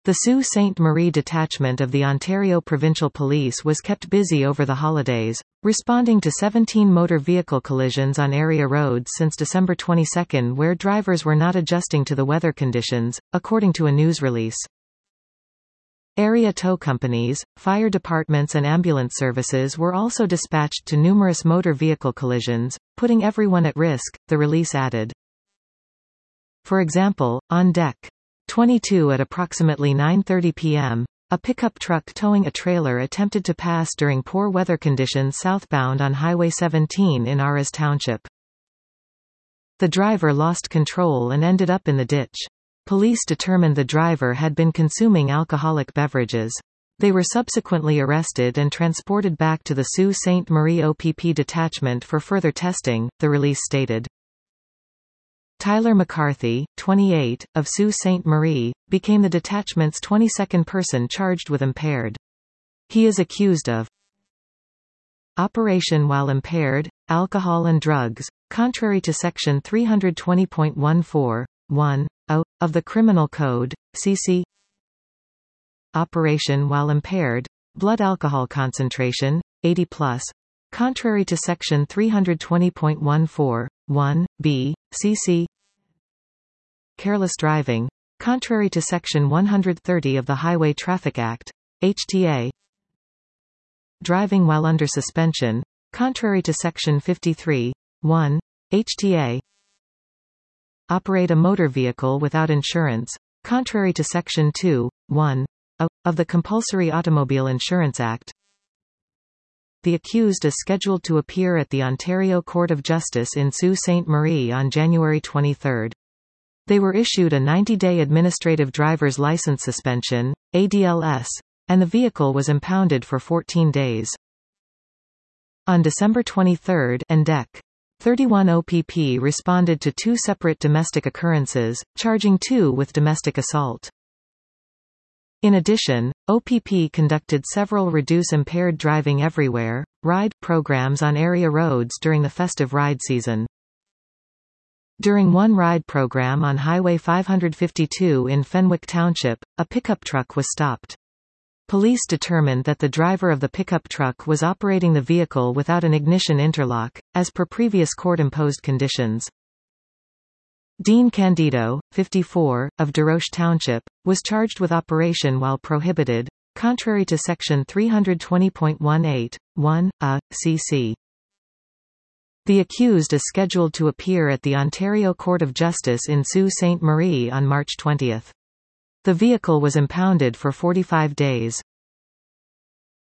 The Sault Ste. Marie detachment of the Ontario Provincial Police was kept busy over the holidays, responding to 17 motor vehicle collisions on area roads since December 22 where drivers were not adjusting to the weather conditions, according to a news release. Area tow companies, fire departments and ambulance services were also dispatched to numerous motor vehicle collisions, putting everyone at risk, the release added. For example, on Deck 22 at approximately 9:30 p.m., a pickup truck towing a trailer attempted to pass during poor weather conditions southbound on Highway 17 in Aras Township. The driver lost control and ended up in the ditch. Police determined the driver had been consuming alcoholic beverages. They were subsequently arrested and transported back to the Sault Ste. Marie OPP detachment for further testing, the release stated. Tyler McCarthy, 28, of Sault Ste. Marie, became the detachment's 22nd person charged with impaired. He is accused of operation while impaired, alcohol and drugs, contrary to Section 320.14(1)(a) of the Criminal Code, cc. Operation while impaired, blood alcohol concentration, 80+, contrary to Section 320.14(1)(b), cc. Careless driving, contrary to Section 130 of the Highway Traffic Act, HTA. Driving while under suspension, contrary to Section 53(1), HTA. Operate a motor vehicle without insurance, contrary to Section 2(1)(a) of the Compulsory Automobile Insurance Act. The accused is scheduled to appear at the Ontario Court of Justice in Sault Ste. Marie on January 23. They were issued a 90-day administrative driver's license suspension, ADLS, and the vehicle was impounded for 14 days. On December 23, NDEC 31 OPP responded to 2 separate domestic occurrences, charging 2 with domestic assault. In addition, OPP conducted several Reduce Impaired Driving Everywhere ride programs on area roads during the festive ride season. During one ride program on Highway 552 in Fenwick Township, a pickup truck was stopped. Police determined that the driver of the pickup truck was operating the vehicle without an ignition interlock, as per previous court-imposed conditions. Dean Candido, 54, of Desroches Township, was charged with operation while prohibited, contrary to Section 320.18(1)(a), cc. The accused is scheduled to appear at the Ontario Court of Justice in Sault Ste. Marie on March 20. The vehicle was impounded for 45 days.